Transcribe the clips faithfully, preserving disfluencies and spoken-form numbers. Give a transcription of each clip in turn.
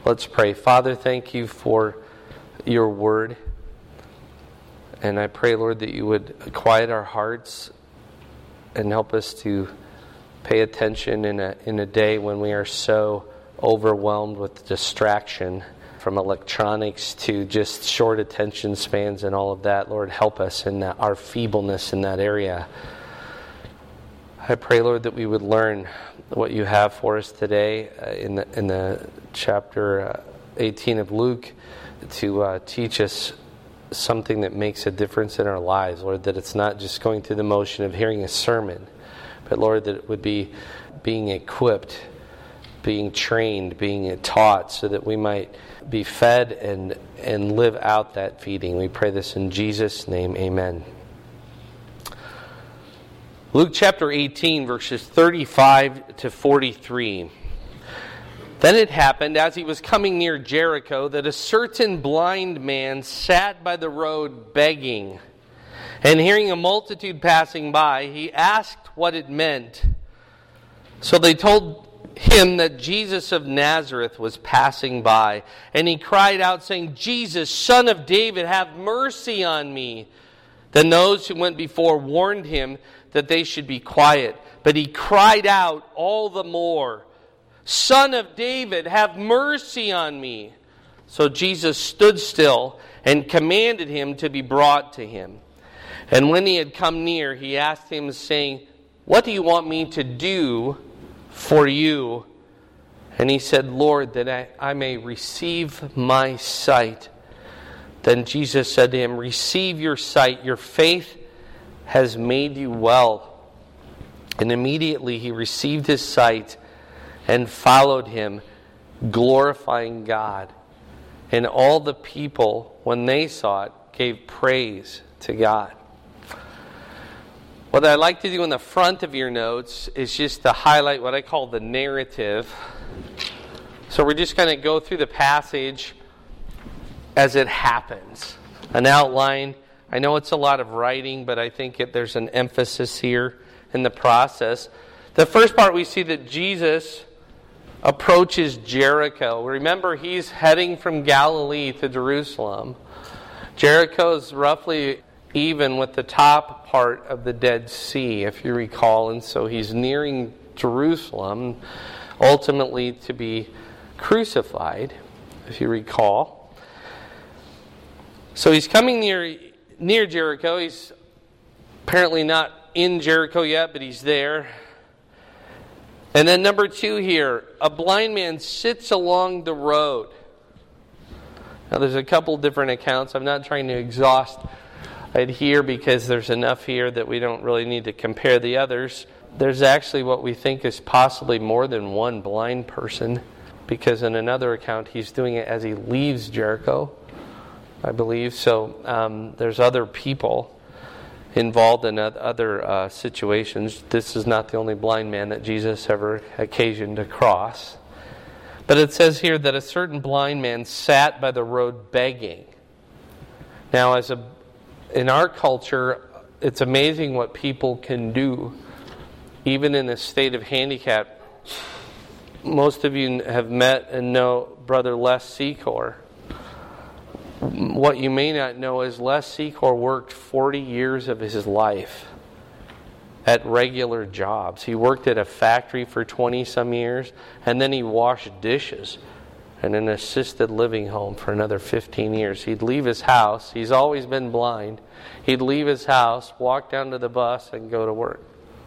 Let's pray. Father, thank you for your word. And I pray, Lord, that you would quiet our hearts and help us to pay attention in a in a day when we are so overwhelmed with distraction, from electronics to just short attention spans and all of that. Lord, help us in that, our feebleness in that area. I pray, Lord, that we would learn what you have for us today uh, in the in the chapter uh, eighteen of Luke, to uh, teach us something that makes a difference in our lives, Lord, that it's not just going through the motion of hearing a sermon, but Lord, that it would be being equipped, being trained, being taught, so that we might be fed and and live out that feeding. We pray this in Jesus' name, amen. Luke chapter eighteen, verses thirty-five to forty-three. Then it happened, as he was coming near Jericho, that a certain blind man sat by the road begging. And hearing a multitude passing by, he asked what it meant. So they told him that Jesus of Nazareth was passing by. And he cried out, saying, "Jesus, Son of David, have mercy on me." Then those who went before warned him that they should be quiet. But he cried out all the more, "Son of David, have mercy on me." So Jesus stood still and commanded him to be brought to him. And when he had come near, he asked him, saying, "What do you want me to do for you?" And he said, "Lord, that I, I may receive my sight." Then Jesus said to him, "Receive your sight. Your faith has made you well." And immediately he received his sight and followed him, glorifying God. And all the people, when they saw it, gave praise to God. What I'd like to do in the front of your notes is just to highlight what I call the narrative. So we're just going to go through the passage as it happens. An outline. I know it's a lot of writing, but I think it, there's an emphasis here in the process. The first part, we see that Jesus approaches Jericho. Remember, he's heading from Galilee to Jerusalem. Jericho is roughly even with the top part of the Dead Sea, if you recall. And so he's nearing Jerusalem, ultimately to be crucified, if you recall. So he's coming near near Jericho. He's apparently not in Jericho yet, but he's there. And then number two here, a blind man sits along the road. Now there's a couple different accounts. I'm not trying to exhaust it here because there's enough here that we don't really need to compare the others. There's actually what we think is possibly more than one blind person, because in another account he's doing it as he leaves Jericho, I believe. So um, there's other people involved in other uh, situations. This is not the only blind man that Jesus ever occasioned to cross. But it says here that a certain blind man sat by the road begging. Now, as a in our culture, it's amazing what people can do, even in a state of handicap. Most of you have met and know Brother Les Secor. What you may not know is Les Secor worked forty years of his life at regular jobs. He worked at a factory for twenty some years, and then he washed dishes in an assisted living home for another fifteen years. He'd leave his house. He's always been blind. He'd leave his house, walk down to the bus, and go to work.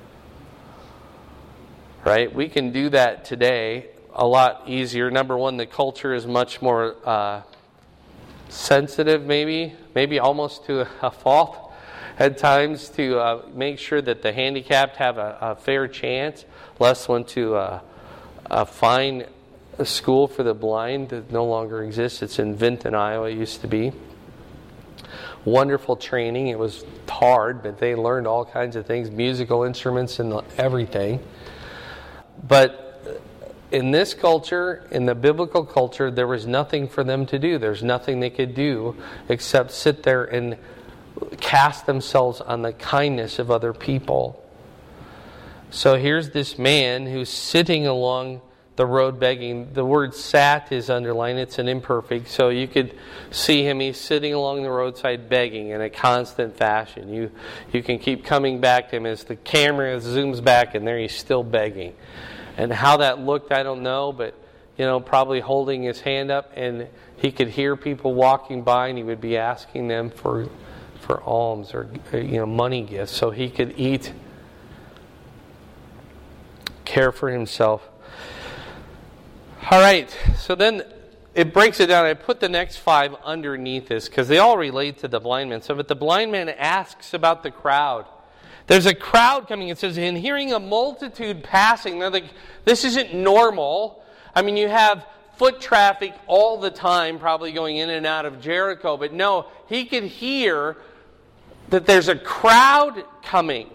Right? We can do that today a lot easier. Number one, the culture is much more uh, sensitive, maybe, maybe almost to a fault at times, to uh, make sure that the handicapped have a, a fair chance. Les went to uh, a fine school for the blind that no longer exists. It's in Vinton, Iowa. It used to be. Wonderful training. It was hard, but they learned all kinds of things, musical instruments and everything. But in this culture, in the biblical culture, there was nothing for them to do. There's nothing they could do except sit there and cast themselves on the kindness of other people. So here's this man who's sitting along the road begging. The word sat is underlined. It's an imperfect. So you could see him. He's sitting along the roadside begging in a constant fashion. You you can keep coming back to him as the camera zooms back, and there he's still begging. And how that looked, I don't know, but you know, probably holding his hand up, and he could hear people walking by, and he would be asking them for for alms or you know money gifts so he could eat, care for himself. All right, so then it breaks it down. I put the next five underneath this because they all relate to the blind man. So, but the blind man asks about the crowd. There's a crowd coming. It says, in hearing a multitude passing. They're like, this isn't normal. I mean, you have foot traffic all the time, probably going in and out of Jericho. But no, he could hear that there's a crowd coming.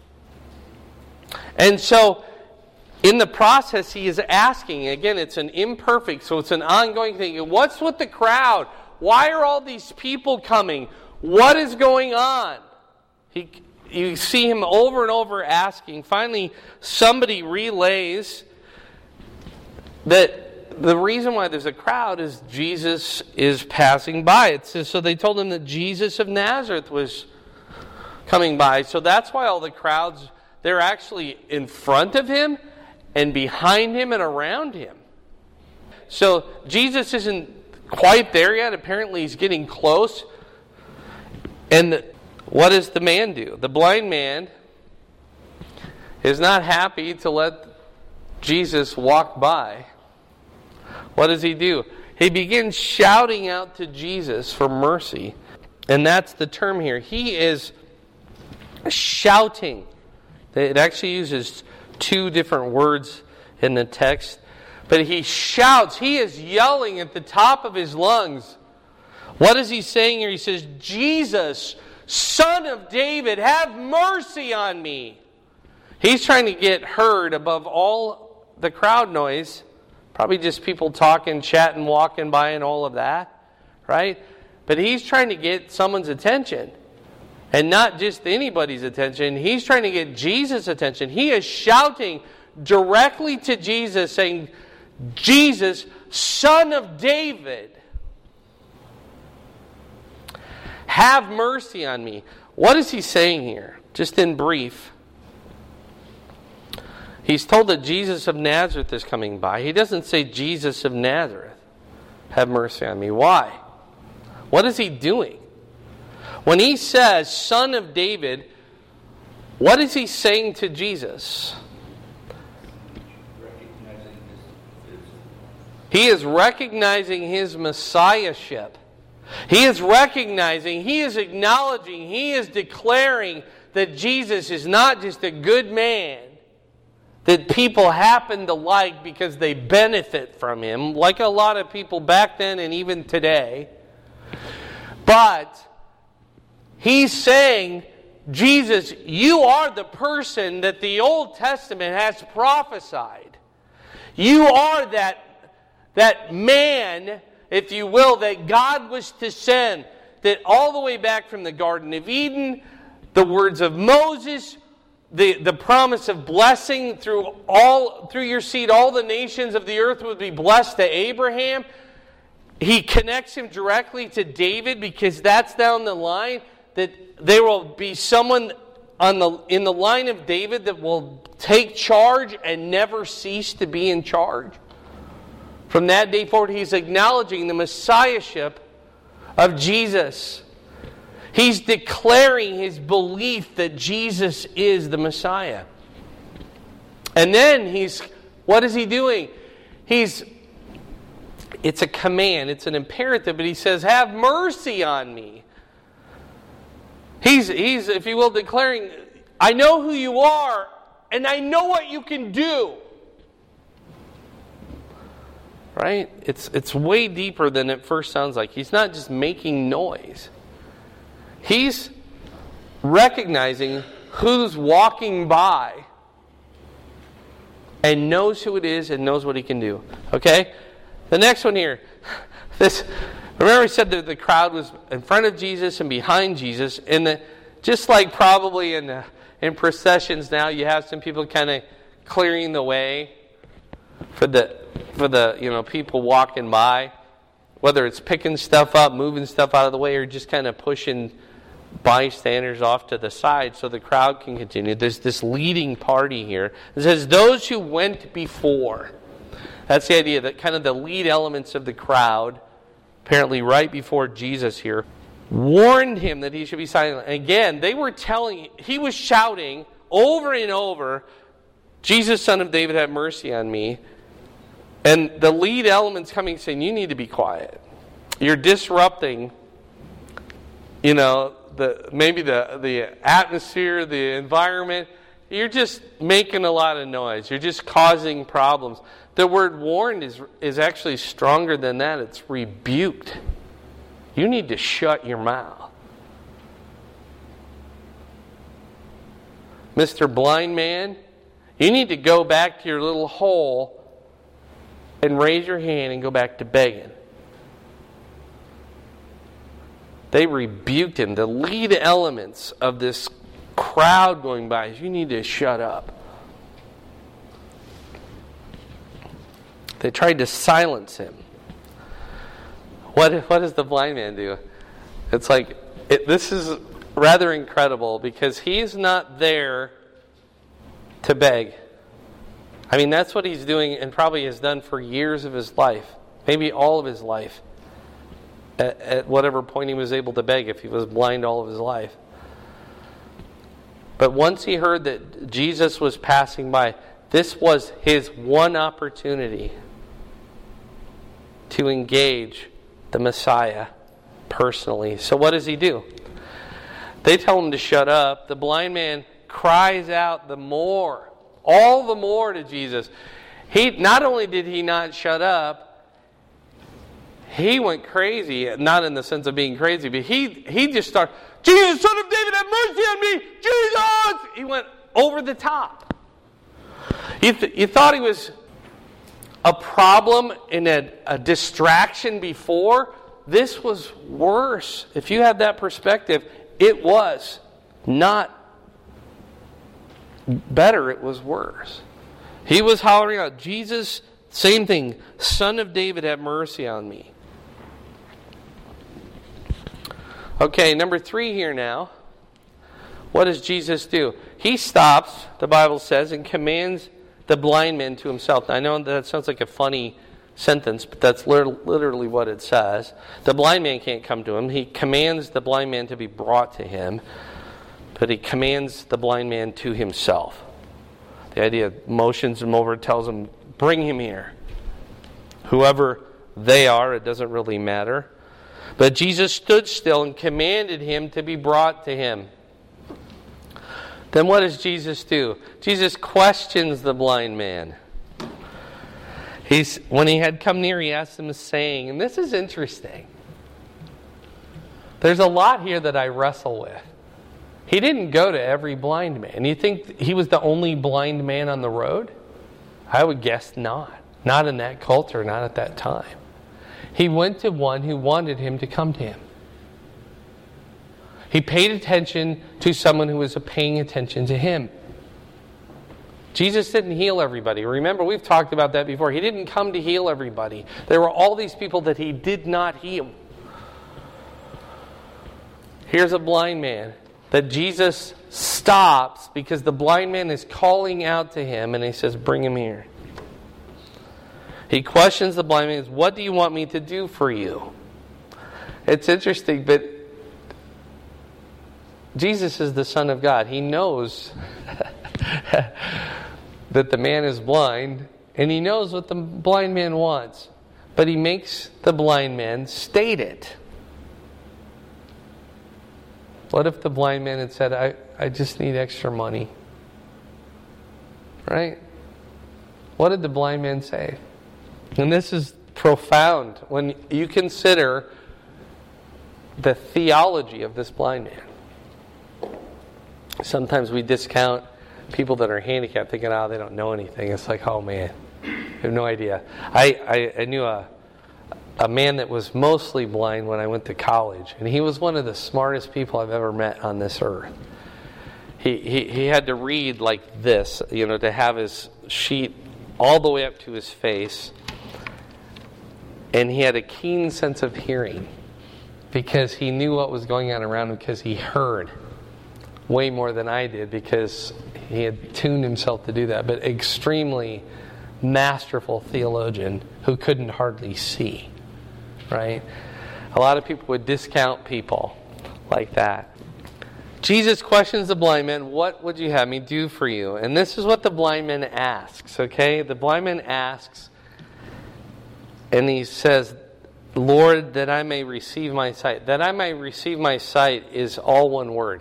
And so, in the process, he is asking, again, it's an imperfect, so it's an ongoing thing. What's with the crowd? Why are all these people coming? What is going on? He, you see him over and over asking. Finally, somebody relays that the reason why there's a crowd is Jesus is passing by. It says, so they told him that Jesus of Nazareth was coming by. So that's why all the crowds, they're actually in front of him and behind him and around him. So Jesus isn't quite there yet. Apparently he's getting close. And what does the man do? The blind man is not happy to let Jesus walk by. What does he do? He begins shouting out to Jesus for mercy. And that's the term here. He is shouting. It actually uses two different words in the text. But he shouts. He is yelling at the top of his lungs. What is he saying here? He says, Jesus, Son of David, have mercy on me. He's trying to get heard above all the crowd noise. Probably just people talking, chatting, walking by and all of that. Right? But he's trying to get someone's attention. And not just anybody's attention. He's trying to get Jesus' attention. He is shouting directly to Jesus, saying, Jesus, Son of David, have mercy on me. What is he saying here? Just in brief. He's told that Jesus of Nazareth is coming by. He doesn't say, Jesus of Nazareth, have mercy on me. Why? What is he doing? When he says, Son of David, what is he saying to Jesus? He is recognizing his messiahship. He is recognizing, he is acknowledging, he is declaring that Jesus is not just a good man that people happen to like because they benefit from him, like a lot of people back then and even today. But he's saying, Jesus, you are the person that the Old Testament has prophesied. You are that, that man, if you will, that God was to send. That all the way back from the Garden of Eden, the words of Moses, the, the promise of blessing through all through your seed, all the nations of the earth would be blessed to Abraham. He connects him directly to David because that's down the line. That there will be someone on the in the line of David that will take charge and never cease to be in charge. From that day forward, he's acknowledging the messiahship of Jesus. He's declaring his belief that Jesus is the Messiah. And then he's, what is he doing? He's, it's a command, it's an imperative, but he says, have mercy on me. He's, he's, if you will, declaring, I know who you are, and I know what you can do. Right? It's, it's way deeper than it first sounds like. He's not just making noise. He's recognizing who's walking by and knows who it is and knows what he can do. Okay? The next one here. This, remember I said that the crowd was in front of Jesus and behind Jesus. And the, just like probably in, the, in processions now, you have some people kind of clearing the way. for the for the you know people walking by, whether it's picking stuff up, moving stuff out of the way, or just kind of pushing bystanders off to the side so the crowd can continue. There's this leading party here. It says those who went before. That's the idea, that kind of the lead elements of the crowd, apparently right before Jesus here, warned him that he should be silent. And again, they were telling, he was shouting over and over, Jesus, Son of David, have mercy on me. And the lead elements coming saying, you need to be quiet. You're disrupting, you know, the maybe the, the atmosphere, the environment. You're just making a lot of noise. You're just causing problems. The word warned is, is actually stronger than that. It's rebuked. You need to shut your mouth. Mister Blind Man, you need to go back to your little hole and raise your hand and go back to begging. They rebuked him. The lead elements of this crowd going by is, you need to shut up. They tried to silence him. What, what does the blind man do? It's like, it, this is rather incredible because he's not there to beg. I mean, that's what he's doing and probably has done for years of his life, maybe all of his life, at, at whatever point he was able to beg, if he was blind all of his life. But once he heard that Jesus was passing by, this was his one opportunity to engage the Messiah personally. So what does he do? They tell him to shut up. The blind man cries out the more, all the more to Jesus. He not only did he not shut up, he went crazy, not in the sense of being crazy, but he, he just started, Jesus, Son of David, have mercy on me! Jesus! He went over the top. You, th- you thought he was a problem and a, a distraction before? This was worse. If you had that perspective, it was not better, it was worse. He was hollering out, Jesus, same thing, Son of David, have mercy on me. Okay, number three here now. What does Jesus do? He stops, the Bible says, and commands the blind man to himself. Now, I know that sounds like a funny sentence, but that's literally what it says. The blind man can't come to him. He commands the blind man to be brought to him, but he commands the blind man to himself. The idea motions him over, tells him, bring him here. Whoever they are, it doesn't really matter. But Jesus stood still and commanded him to be brought to him. Then what does Jesus do? Jesus questions the blind man. He's, when he had come near, he asked him a saying, and this is interesting. There's a lot here that I wrestle with. He didn't go to every blind man. You think he was the only blind man on the road? I would guess not. Not in that culture, not at that time. He went to one who wanted him to come to him. He paid attention to someone who was paying attention to him. Jesus didn't heal everybody. Remember, we've talked about that before. He didn't come to heal everybody. There were all these people that he did not heal. Here's a blind man that Jesus stops because the blind man is calling out to him, and he says, bring him here. He questions the blind man, what do you want me to do for you? It's interesting, but Jesus is the Son of God. He knows that the man is blind, and he knows what the blind man wants. But he makes the blind man state it. What if the blind man had said, I, I just need extra money? Right? What did the blind man say? And this is profound when you consider the theology of this blind man. Sometimes we discount people that are handicapped thinking, oh, they don't know anything. It's like, oh man, I have no idea. I, I, I knew a, a man that was mostly blind when I went to college, and he was one of the smartest people I've ever met on this earth. He, he, he had to read like this, you know, to have his sheet all the way up to his face. And he had a keen sense of hearing because he knew what was going on around him, because he heard way more than I did because he had tuned himself to do that. But extremely masterful theologian who couldn't hardly see, right? A lot of people would discount people like that. Jesus questions the blind man, "What would you have me do for you?" And this is what the blind man asks, okay? The blind man asks, and he says, "Lord, that I may receive my sight." That I may receive my sight is all one word.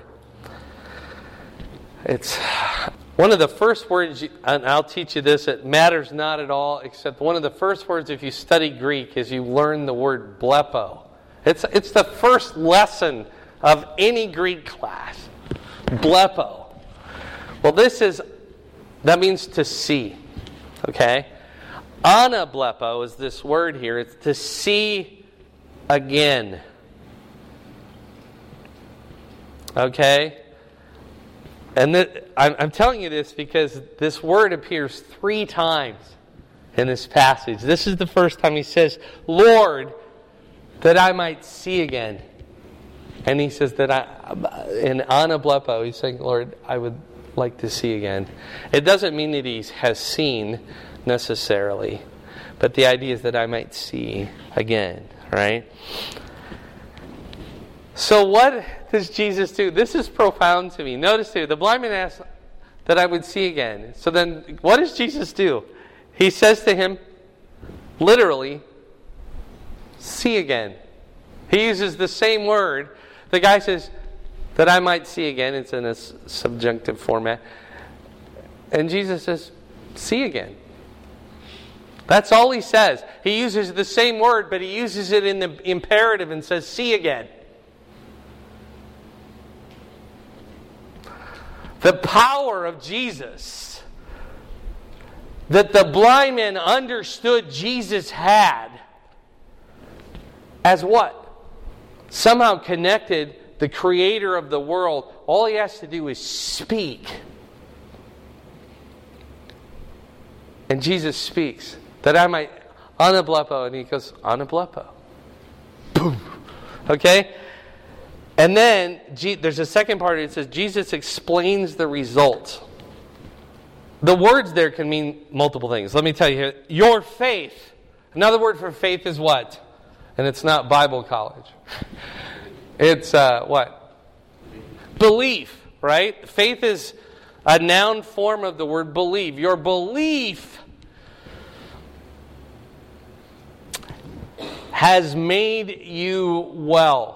It's one of the first words, and I'll teach you this, it matters not at all, except one of the first words if you study Greek is you learn the word blepo. It's, it's the first lesson of any Greek class. Blepo. Well, this is, that means to see. Okay? Anablepo is this word here. It's to see again. Okay? And th- I'm, I'm telling you this because this word appears three times in this passage. This is the first time he says, "Lord, that I might see again." And he says that I, in anablepo, he's saying, "Lord, I would like to see again." It doesn't mean that he has seen necessarily, but the idea is that I might see again, right? So what does Jesus do? This is profound to me. Notice here, the blind man asked that I would see again. So then, what does Jesus do? He says to him, literally, "See again." He uses the same word. The guy says, "that I might see again." It's in a subjunctive format. And Jesus says, "See again." That's all he says. He uses the same word, but he uses it in the imperative and says, "See again." The power of Jesus that the blind man understood Jesus had as what? Somehow connected the creator of the world. All he has to do is speak. And Jesus speaks. That I might, anablepo, and he goes, anablepo. Boom. Okay? And then, there's a second part, it says, Jesus explains the result. The words there can mean multiple things. Let me tell you here. Your faith. Another word for faith is what? And it's not Bible college. It's uh, what? Belief, right? Faith is a noun form of the word believe. Your belief has made you well.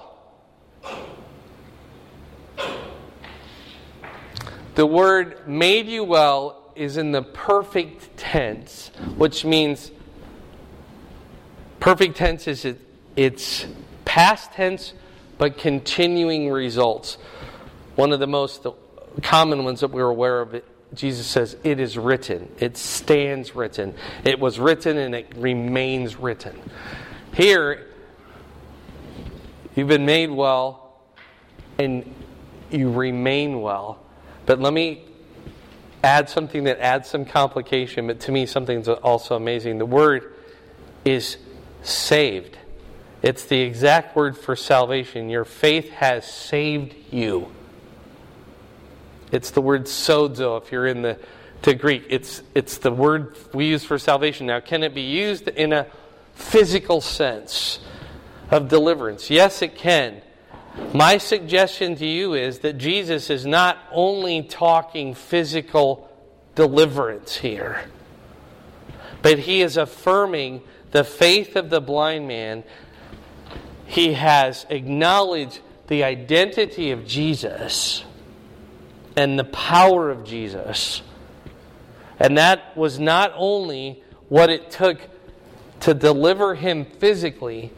The word "made you well" is in the perfect tense, which means perfect tense is it, it's past tense but continuing results. One of the most common ones that we're aware of, it, Jesus says, "It is written." It stands written. It was written and it remains written. Here, you've been made well and you remain well. But let me add something that adds some complication, but to me something that's also amazing. The word is saved. It's the exact word for salvation. Your faith has saved you. It's the word sozo if you're in the to Greek. It's it's the word we use for salvation. Now, can it be used in a physical sense of deliverance? Yes, it can. My suggestion to you is that Jesus is not only talking physical deliverance here, but he is affirming the faith of the blind man. He has acknowledged the identity of Jesus and the power of Jesus. And that was not only what it took to deliver him physically,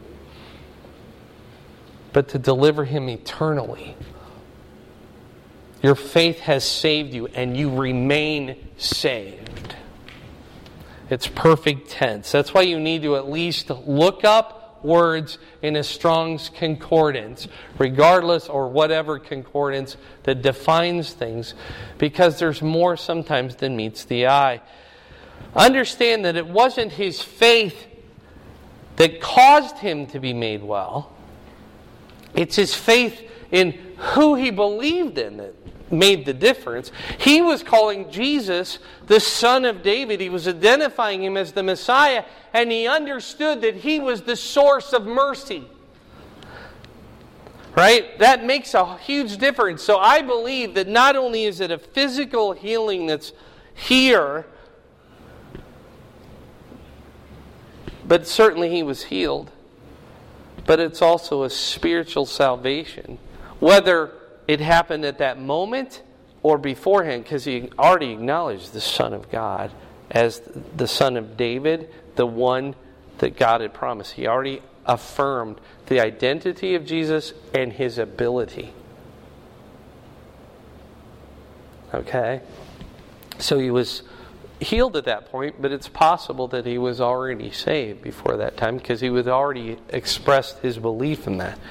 but to deliver him eternally. Your faith has saved you, and you remain saved. It's perfect tense. That's why you need to at least look up words in a Strong's Concordance, regardless or whatever concordance that defines things, because there's more sometimes than meets the eye. understand that it wasn't his faith that caused him to be made well. It's his faith in who he believed in that made the difference. He was calling Jesus the Son of David. He was identifying him as the Messiah, and he understood that he was the source of mercy. Right? That makes a huge difference. So I believe that not only is it a physical healing that's here, but certainly he was healed. But it's also a spiritual salvation. Whether it happened at that moment or beforehand, because he already acknowledged the Son of God as the Son of David, the one that God had promised. He already affirmed the identity of Jesus and his ability. Okay? So he was healed at that point, but it's possible that he was already saved before that time because he had already expressed his belief in that.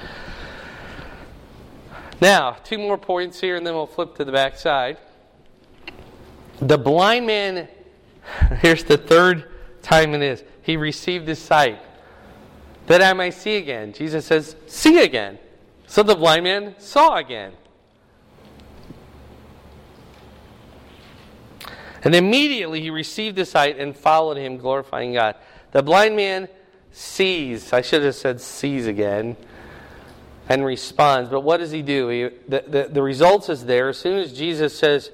Now, two more points here and then we'll flip to the back side. The blind man, here's the third time it is, he received his sight. That I might see again. Jesus says, see again. So the blind man saw again. And immediately he received his sight and followed him, glorifying God. The blind man sees. I should have said sees again. And responds. But what does he do? He, the, the, the results is there. As soon as Jesus says,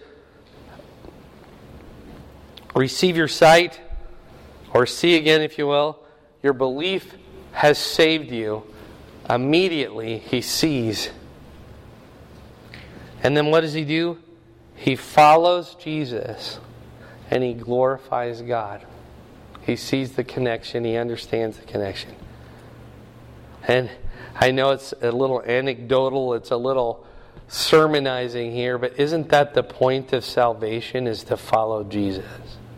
receive your sight, or see again if you will, your belief has saved you. Immediately he sees. And then what does he do? He follows Jesus and he glorifies God. He sees the connection. He understands the connection. And I know it's a little anecdotal, it's a little sermonizing here, but isn't that the point of salvation, is to follow Jesus?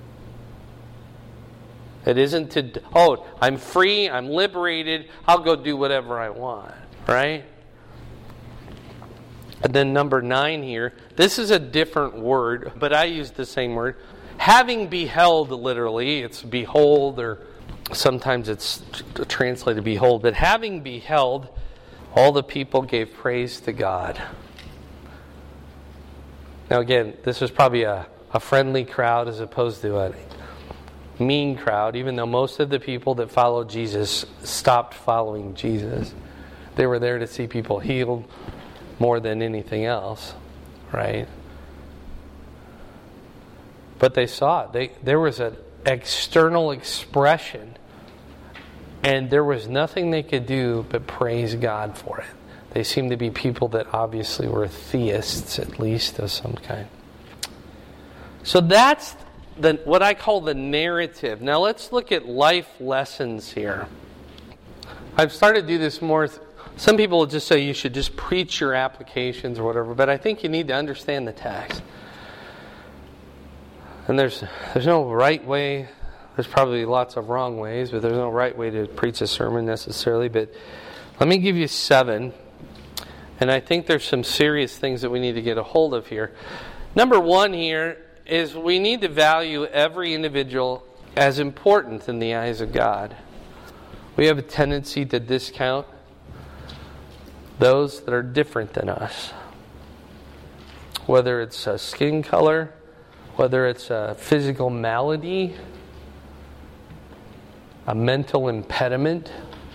It isn't to, oh, I'm free, I'm liberated, I'll go do whatever I want, right? And then number nine here, this is a different word, but I use the same word. Having beheld, literally, it's behold, or sometimes it's translated behold, but having beheld, all the people gave praise to God. Now again, this was probably a, a friendly crowd as opposed to a mean crowd, even though most of the people that followed Jesus stopped following Jesus. They were there to see people healed more than anything else, right? But they saw it. They, there was an external expression, and there was nothing they could do but praise God for it. They seemed to be people that obviously were theists, at least of some kind. So that's the, what I call the narrative. Now let's look at life lessons here. I've started to do this more. Some people will just say you should just preach your applications or whatever, but I think you need to understand the text. And there's there's no right way. There's probably lots of wrong ways, but there's no right way to preach a sermon necessarily. But let me give you seven. And I think there's some serious things that we need to get a hold of here. Number one here is we need to value every individual as important in the eyes of God. We have a tendency to discount those that are different than us. Whether it's a skin color, whether it's a physical malady, a mental impediment.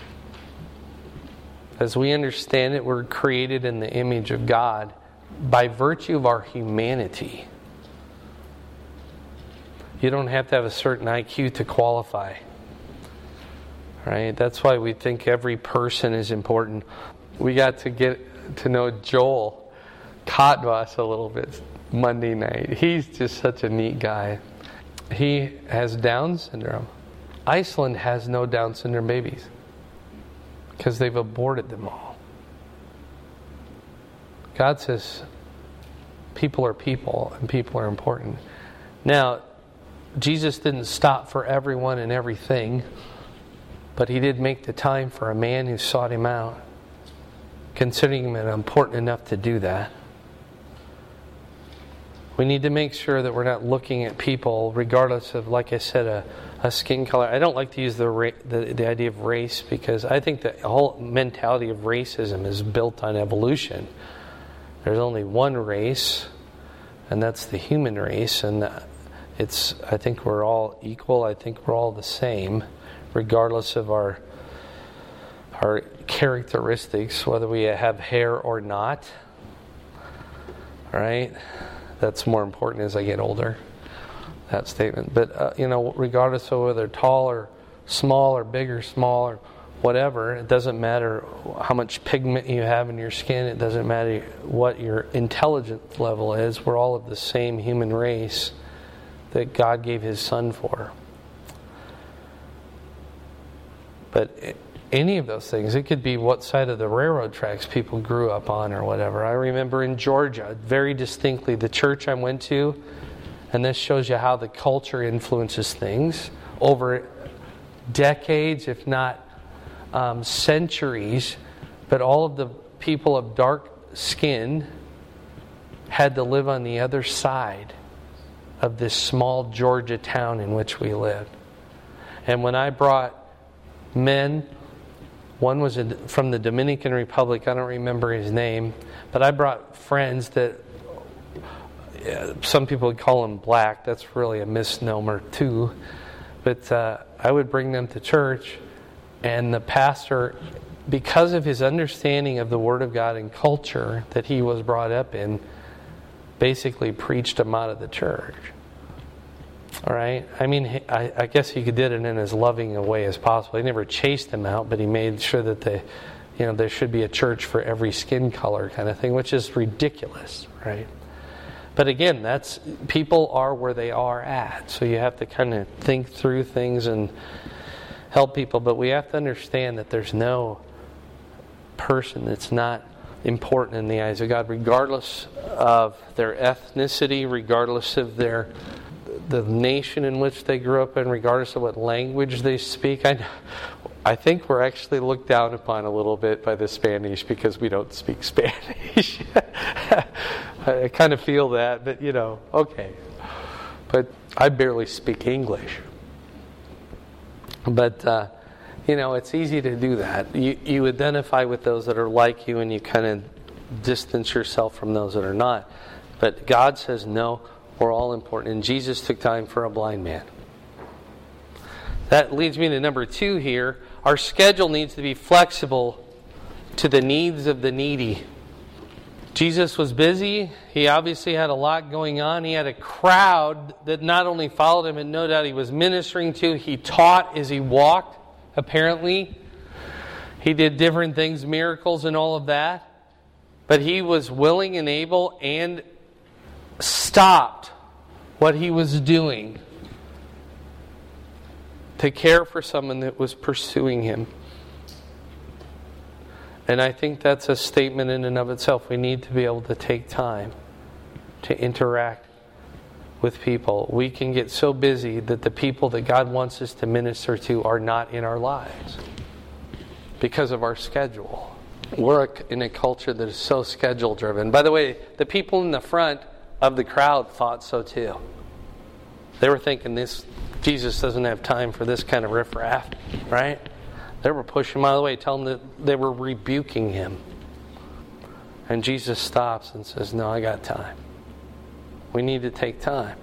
As we understand it, we're created in the image of God by virtue of our humanity. You don't have to have a certain I Q to qualify. Right? That's why we think every person is important. We got to get to know Joel Kotvas a little bit Monday night. He's just such a neat guy. He has Down syndrome. Iceland has no Down syndrome babies because they've aborted them all. God says people are people and people are important. Now, Jesus didn't stop for everyone and everything, but he did make the time for a man who sought him out, considering him important enough to do that. We need to make sure that we're not looking at people regardless of, like I said, a, a skin color. I don't like to use the, ra- the the idea of race because I think the whole mentality of racism is built on evolution. There's only one race, and that's the human race, and it's. I think we're all equal. I think we're all the same, regardless of our our characteristics, whether we have hair or not. Right? That's more important as I get older, that statement. But, uh, you know, regardless of whether tall or small or big or small or whatever, it doesn't matter how much pigment you have in your skin. It doesn't matter what your intelligence level is. We're all of the same human race that God gave His Son for. But it, any of those things. It could be what side of the railroad tracks people grew up on or whatever. I remember in Georgia, very distinctly, the church I went to, and this shows you how the culture influences things over decades, if not um, centuries. But all of the people of dark skin had to live on the other side of this small Georgia town in which we lived. And when I brought men, one was from the Dominican Republic. I don't remember his name. But I brought friends that yeah, some people would call them black. That's really a misnomer too. But uh, I would bring them to church. And the pastor, because of his understanding of the Word of God and culture that he was brought up in, basically preached them out of the church. All right. I mean, I, I guess he did it in as loving a way as possible. He never chased them out, but he made sure that they, you know, there should be a church for every skin color kind of thing, which is ridiculous, right? But again, that's people are where they are at, so you have to kind of think through things and help people. But we have to understand that there's no person that's not important in the eyes of God, regardless of their ethnicity, regardless of their the nation in which they grew up in, regardless of what language they speak. I, I think we're actually looked down upon a little bit by the Spanish because we don't speak Spanish. I kind of feel that, but you know, okay. But I barely speak English. But, uh, you know, it's easy to do that. You, you identify with those that are like you and you kind of distance yourself from those that are not. But God says no. We're all important. And Jesus took time for a blind man. That leads me to number two here. Our schedule needs to be flexible to the needs of the needy. Jesus was busy. He obviously had a lot going on. He had a crowd that not only followed him, and no doubt he was ministering to. He taught as he walked, apparently. He did different things, miracles and all of that. But he was willing and able and stopped what he was doing to care for someone that was pursuing him. And I think that's a statement in and of itself. We need to be able to take time to interact with people. We can get so busy that the people that God wants us to minister to are not in our lives because of our schedule. We're in a culture that is so schedule driven. By the way, the people in the front of the crowd thought so too. They were thinking this Jesus doesn't have time for this kind of riffraff, right? They were pushing him out of the way, telling him that they were rebuking him. And Jesus stops and says, no, I got time. We need to take time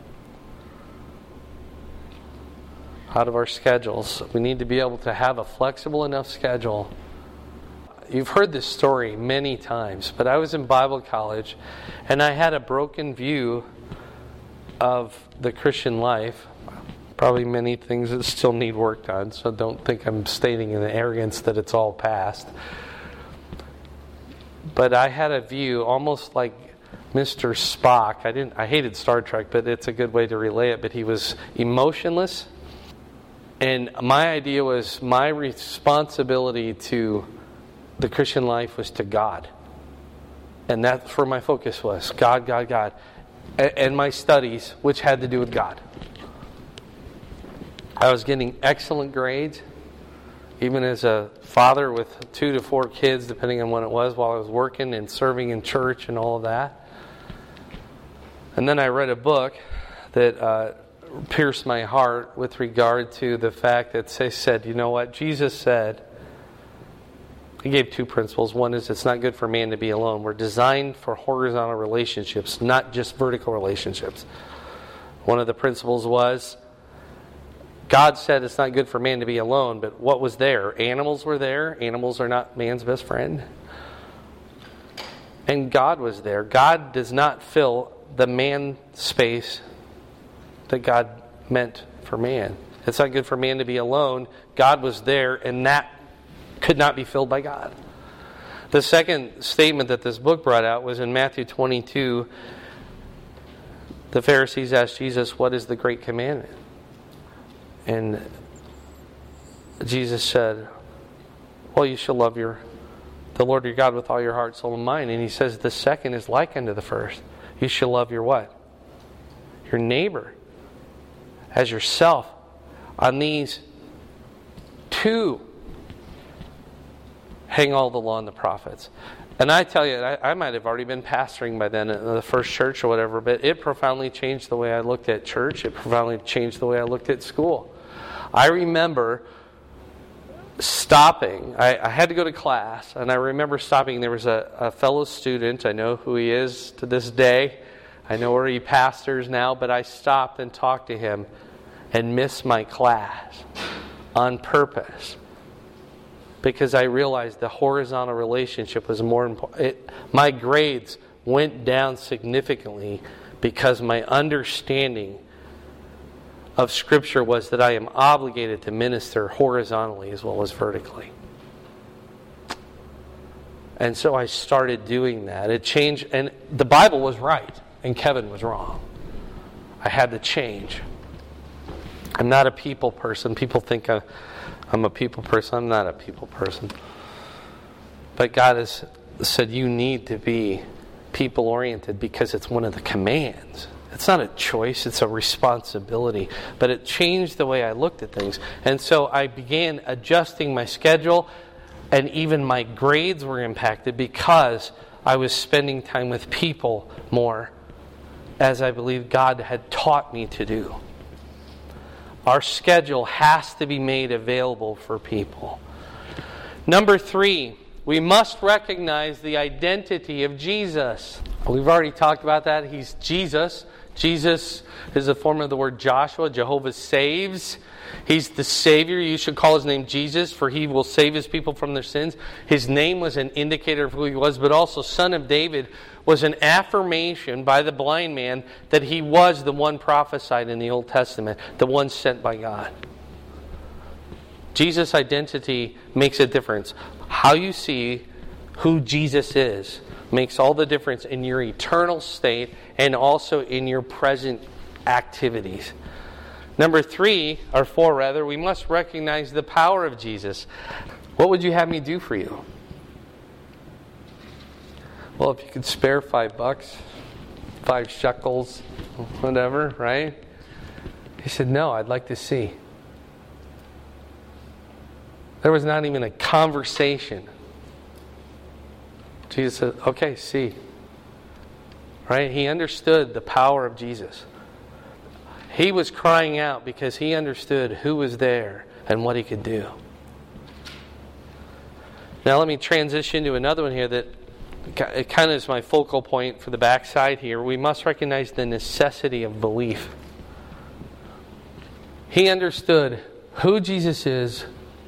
out of our schedules. We need to be able to have a flexible enough schedule. You've heard this story many times, but I was in Bible college and I had a broken view of the Christian life. Probably many things that still need work on, so don't think I'm stating in arrogance that it's all past. But I had a view almost like Mister Spock. I didn't. I hated Star Trek, but it's a good way to relay it. But he was emotionless, and my idea was my responsibility to the Christian life was to God, and that's where my focus was: God, God, God, and my studies, which had to do with God. I was getting excellent grades, even as a father with two to four kids, depending on when it was, while I was working and serving in church and all of that. And then I read a book that uh, pierced my heart with regard to the fact that they said, you know what, Jesus said, he gave two principles. One is it's not good for man to be alone. We're designed for horizontal relationships, not just vertical relationships. One of the principles was, God said it's not good for man to be alone, but what was there? Animals were there. Animals are not man's best friend. And God was there. God does not fill the man space that God meant for man. It's not good for man to be alone. God was there, and that could not be filled by God. The second statement that this book brought out was in Matthew twenty-two. The Pharisees asked Jesus, what is the great commandment? And Jesus said, well, you shall love your the Lord your God with all your heart, soul, and mind. And he says the second is like unto the first. You shall love your what? Your neighbor as yourself. On these two hang all the law and the prophets. And I tell you, I, I might have already been pastoring by then in the first church or whatever, but it profoundly changed the way I looked at church. It profoundly changed the way I looked at school. I remember stopping. I, I had to go to class, and I remember stopping. There was a, a fellow student. I know who he is to this day. I know where he pastors now, but I stopped and talked to him and missed my class on purpose, because I realized the horizontal relationship was more important. It, my grades went down significantly because my understanding of Scripture was that I am obligated to minister horizontally as well as vertically. And so I started doing that. It changed, and the Bible was right, and Kevin was wrong. I had to change. I'm not a people person. People think I... I'm a people person. I'm not a people person. But God has said you need to be people-oriented because it's one of the commands. It's not a choice. It's a responsibility. But it changed the way I looked at things. And so I began adjusting my schedule, and even my grades were impacted because I was spending time with people more, as I believe God had taught me to do. Our schedule has to be made available for people. Number three, we must recognize the identity of Jesus. We've already talked about that. He's Jesus. Jesus is a form of the word Joshua. Jehovah saves. He's the Savior. You should call his name Jesus, for he will save his people from their sins. His name was an indicator of who he was, but also Son of David was an affirmation by the blind man that he was the one prophesied in the Old Testament, the one sent by God. Jesus' identity makes a difference. How you see who Jesus is makes all the difference in your eternal state and also in your present activities. Number three, or four rather, we must recognize the power of Jesus. What would you have me do for you? Well, if you could spare five bucks, five shekels, whatever, right? He said, no, I'd like to see. There was not even a conversation. Jesus said, okay, see. Right? He understood the power of Jesus. He was crying out because he understood who was there and what he could do. Now let me transition to another one here that it kind of is my focal point for the backside here. We must recognize the necessity of belief. He understood who Jesus is,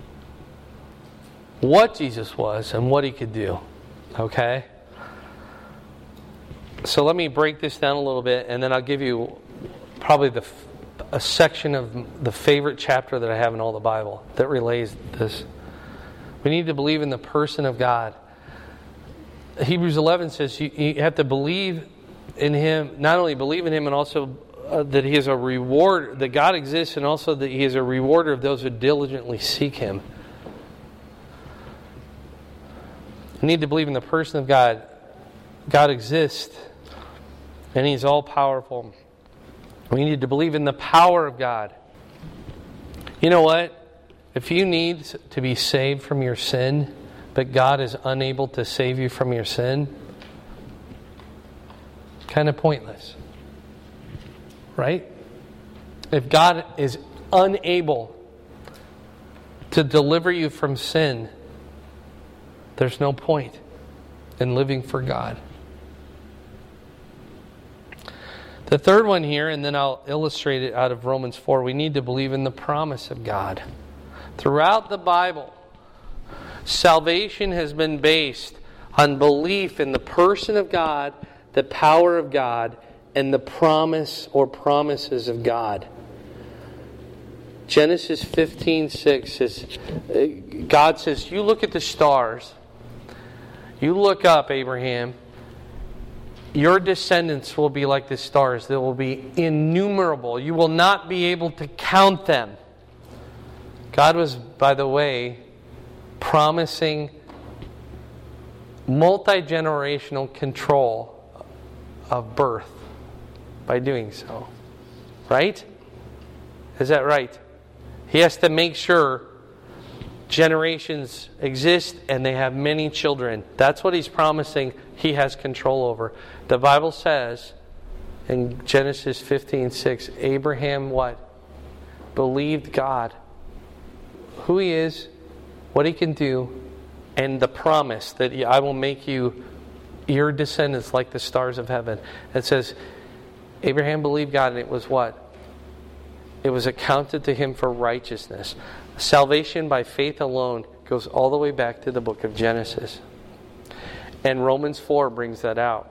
what Jesus was, and what he could do. Okay? So let me break this down a little bit, and then I'll give you probably the a section of the favorite chapter that I have in all the Bible that relays this. We need to believe in the person of God. Hebrews eleven says you, you have to believe in Him, not only believe in Him, and also uh, that He is a reward, that God exists, and also that He is a rewarder of those who diligently seek Him. We need to believe in the person of God. God exists, and He's all-powerful. We need to believe in the power of God. You know what? If you need to be saved from your sin, but God is unable to save you from your sin, kind of pointless. right? If God is unable to deliver you from sin, there's no point in living for God. The third one here, and then I'll illustrate it out of Romans four, we need to believe in the promise of God. Throughout the Bible, salvation has been based on belief in the person of God, the power of God, and the promise or promises of God. Genesis fifteen six says, God says, you look at the stars. You look up, Abraham. Your descendants will be like the stars. They will be innumerable. You will not be able to count them. God was, by the way, promising multi-generational control of birth by doing so. Right? Is that right? He has to make sure generations exist and they have many children. That's what he's promising he has control over. The Bible says in Genesis fifteen six, Abraham what? Believed God. Who he is, what he can do, and the promise that I will make you your descendants like the stars of heaven. It says Abraham believed God, and it was what? It was accounted to him for righteousness. Salvation by faith alone goes all the way back to the book of Genesis. And Romans four brings that out.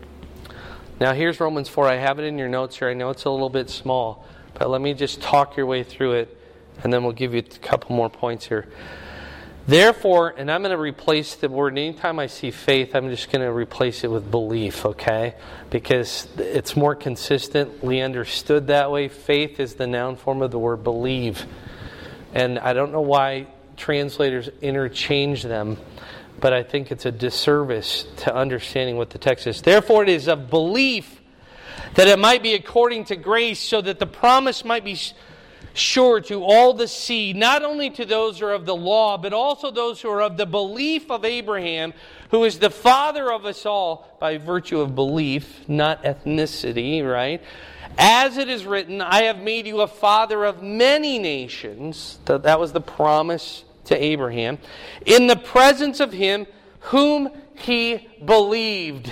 Now here's Romans four. I have it in your notes here. I know it's a little bit small, but let me just talk your way through it, and then we'll give you a couple more points here. Therefore, and I'm going to replace the word, anytime I see faith, I'm just going to replace it with belief, okay? Because it's more consistently understood that way. Faith is the noun form of the word believe. And I don't know why translators interchange them, but I think it's a disservice to understanding what the text is. Therefore, it is of belief that it might be according to grace, so that the promise might be sure to all the seed, not only to those who are of the law, but also those who are of the belief of Abraham, who is the father of us all by virtue of belief, not ethnicity, right? As it is written, I have made you a father of many nations. That was the promise to Abraham. In the presence of him whom he believed.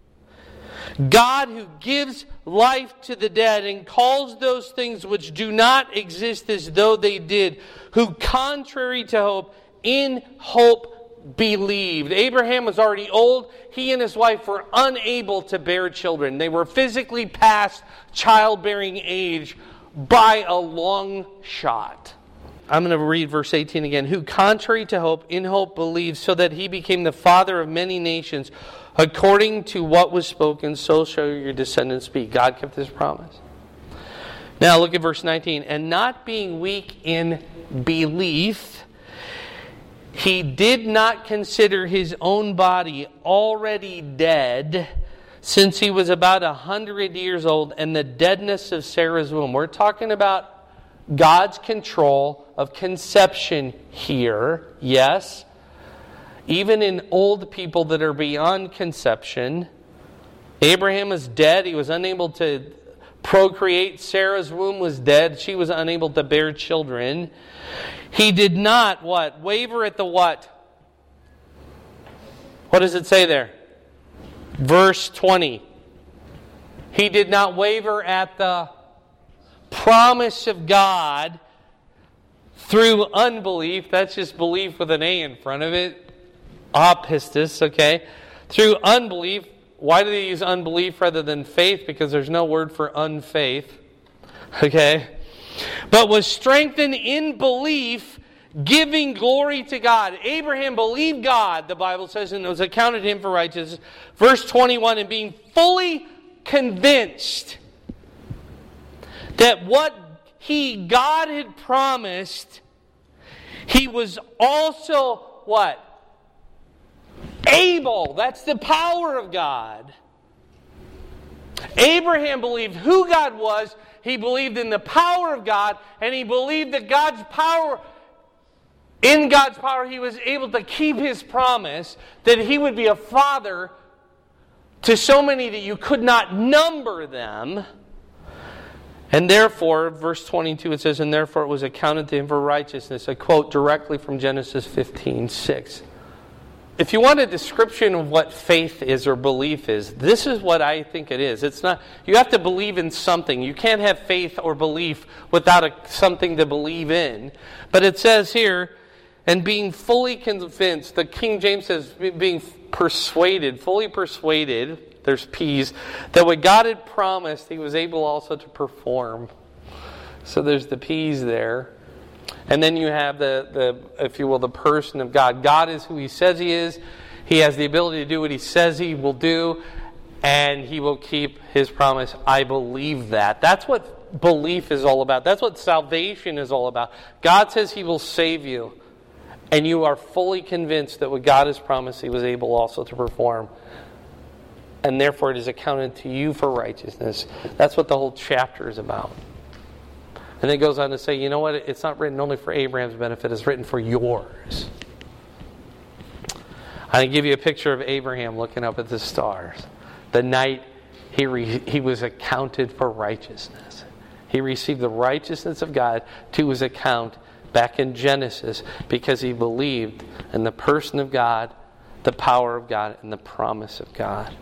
God who gives life to the dead and calls those things which do not exist as though they did, who contrary to hope, in hope believed. Abraham was already old. He and his wife were unable to bear children. They were physically past childbearing age by a long shot. I'm going to read verse eighteen again. Who contrary to hope, in hope believed, so that he became the father of many nations, according to what was spoken, so shall your descendants be. God kept his promise. Now look at verse nineteen. And not being weak in belief, he did not consider his own body already dead, since he was about a hundred years old, and the deadness of Sarah's womb. We're talking about God's control of conception here. Yes. Even in old people that are beyond conception. Abraham is dead. He was unable to procreate. Sarah's womb was dead. She was unable to bear children. He did not, what? Waver at the what? What does it say there? Verse twenty. He did not waver at the promise of God through unbelief. That's just belief with an A in front of it. Apistis, okay? Through unbelief. Why do they use unbelief rather than faith? Because there's no word for unfaith. Okay? But was strengthened in belief, giving glory to God. Abraham believed God, the Bible says, and it was accounted to him for righteousness. Verse twenty-one, and being fully convinced that what he, God had promised, he was also what? Able. That's the power of God. Abraham believed who God was. He believed in the power of God. And he believed that God's power, in God's power, he was able to keep his promise that he would be a father to so many that you could not number them. And therefore, verse twenty-two, it says, and therefore it was accounted to him for righteousness. A quote directly from Genesis fifteen six. If you want a description of what faith is or belief is, this is what I think it is. It's not. You have to believe in something. You can't have faith or belief without a, something to believe in. But it says here, and being fully convinced, the King James says being persuaded, fully persuaded, there's P's, that what God had promised, He was able also to perform. So there's the P's there. And then you have the, the, if you will, the person of God. God is who He says He is. He has the ability to do what He says He will do. And He will keep His promise. I believe that. That's what belief is all about. That's what salvation is all about. God says He will save you. And you are fully convinced that what God has promised He was able also to perform. And therefore it is accounted to you for righteousness. That's what the whole chapter is about. And it goes on to say, you know what? It's not written only for Abraham's benefit. It's written for yours. I give you a picture of Abraham looking up at the stars. The night he, re, he was accounted for righteousness. He received the righteousness of God to his account back in Genesis because he believed in the person of God, the power of God, and the promise of God.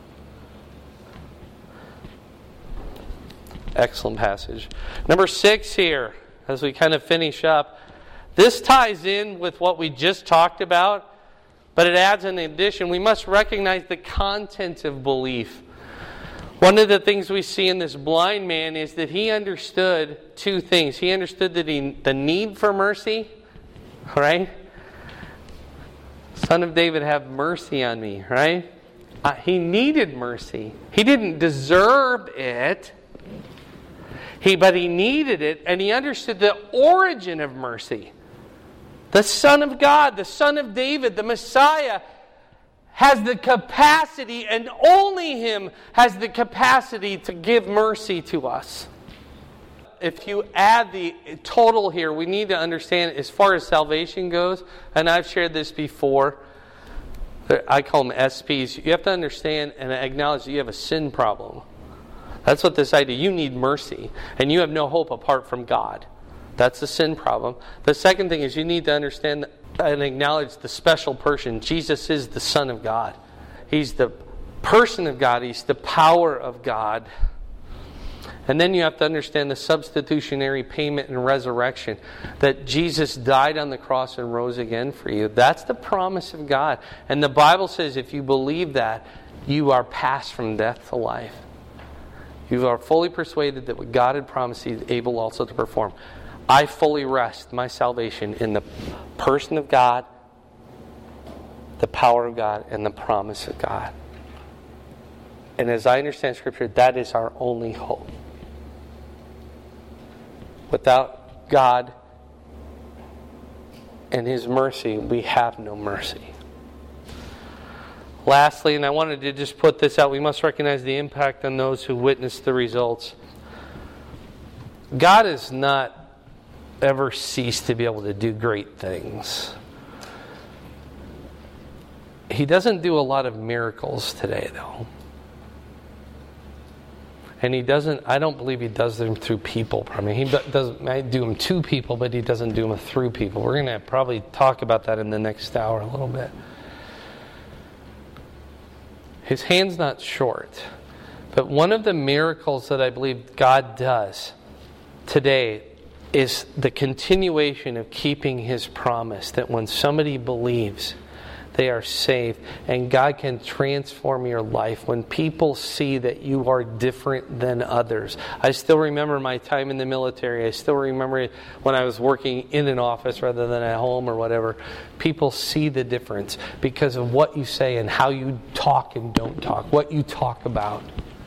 Excellent passage. Number six here, as we kind of finish up. This ties in with what we just talked about, but it adds an addition. We must recognize the content of belief. One of the things we see in this blind man is that he understood two things. He understood that he, the need for mercy, right? Son of David, have mercy on me, right? Uh, he needed mercy. He didn't deserve it. He, but he needed it, and he understood the origin of mercy. The Son of God, the Son of David, the Messiah, has the capacity, and only Him has the capacity to give mercy to us. If you add the total here, we need to understand as far as salvation goes, and I've shared this before, I call them S Ps. You have to understand and acknowledge that you have a sin problem. That's what this idea, you need mercy, and you have no hope apart from God. That's the sin problem. The second thing is you need to understand and acknowledge the special person. Jesus is the Son of God. He's the person of God. He's the power of God. And then you have to understand the substitutionary payment and resurrection. That Jesus died on the cross and rose again for you. That's the promise of God. And the Bible says if you believe that, you are passed from death to life. You are fully persuaded that what God had promised He is able also to perform. I fully rest my salvation in the person of God, the power of God, and the promise of God. And as I understand Scripture, that is our only hope. Without God and His mercy, we have no mercy. Lastly, and I wanted to just put this out, we must recognize the impact on those who witness the results. God has not ever ceased to be able to do great things. He doesn't do a lot of miracles today, though. And He doesn't, I don't believe He does them through people. I mean, He doesn't might do them to people, but He doesn't do them through people. We're going to probably talk about that in the next hour a little bit. His hand's not short. But one of the miracles that I believe God does today is the continuation of keeping His promise that when somebody believes, they are saved. And God can transform your life when people see that you are different than others. I still remember my time in the military. I still remember when I was working in an office rather than at home or whatever. People see the difference because of what you say and how you talk and don't talk, what you talk about.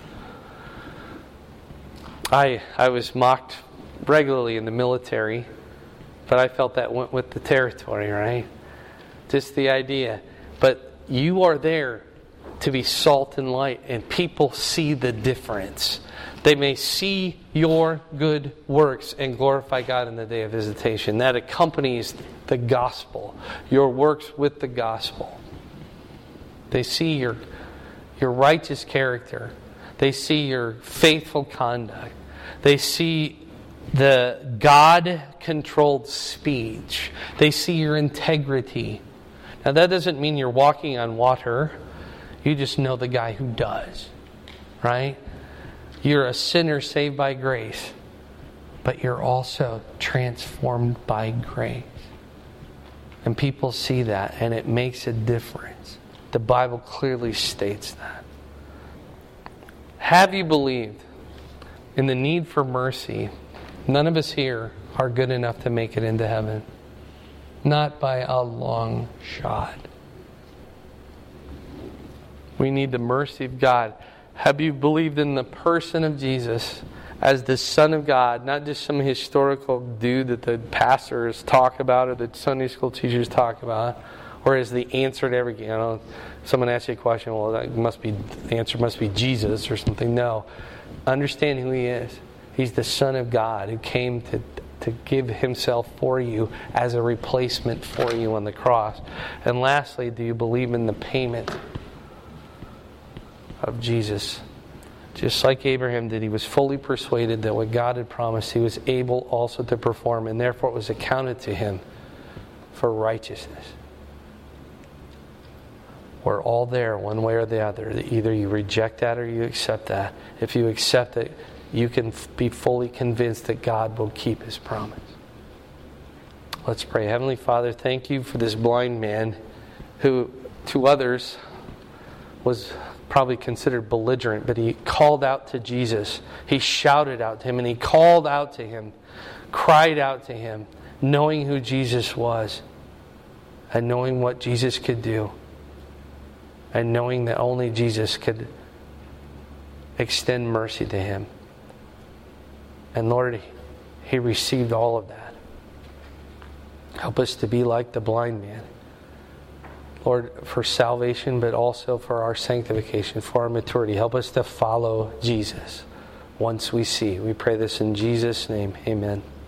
I I was mocked regularly in the military, but I felt that went with the territory, right? Just the idea. But you are there to be salt and light, and people see the difference. They may see your good works and glorify God in the day of visitation. That accompanies the gospel. Your works with the gospel. They see your, your righteous character. They see your faithful conduct. They see the God-controlled speech. They see your integrity. Now that doesn't mean you're walking on water. You just know the guy who does. Right? You're a sinner saved by grace. But you're also transformed by grace. And people see that, and it makes a difference. The Bible clearly states that. Have you believed in the need for mercy? None of us here are good enough to make it into heaven. Not by a long shot. We need the mercy of God. Have you believed in the person of Jesus as the Son of God, not just some historical dude that the pastors talk about or the Sunday school teachers talk about, or as the answer to every, you know, someone asks you a question, well, that must be, the answer must be Jesus or something. No. Understand who He is. He's the Son of God who came to, to give Himself for you as a replacement for you on the cross. And lastly, do you believe in the payment of Jesus? Just like Abraham did, he was fully persuaded that what God had promised, he was able also to perform, and therefore it was accounted to him for righteousness. We're all there one way or the other. Either you reject that or you accept that. If you accept it, you can be fully convinced that God will keep His promise. Let's pray. Heavenly Father, thank You for this blind man who, to others, was probably considered belligerent, but he called out to Jesus. He shouted out to Him, and he called out to Him, cried out to Him, knowing who Jesus was, and knowing what Jesus could do, and knowing that only Jesus could extend mercy to him. And Lord, he received all of that. Help us to be like the blind man. Lord, for salvation, but also for our sanctification, for our maturity. Help us to follow Jesus once we see. We pray this in Jesus' name. Amen.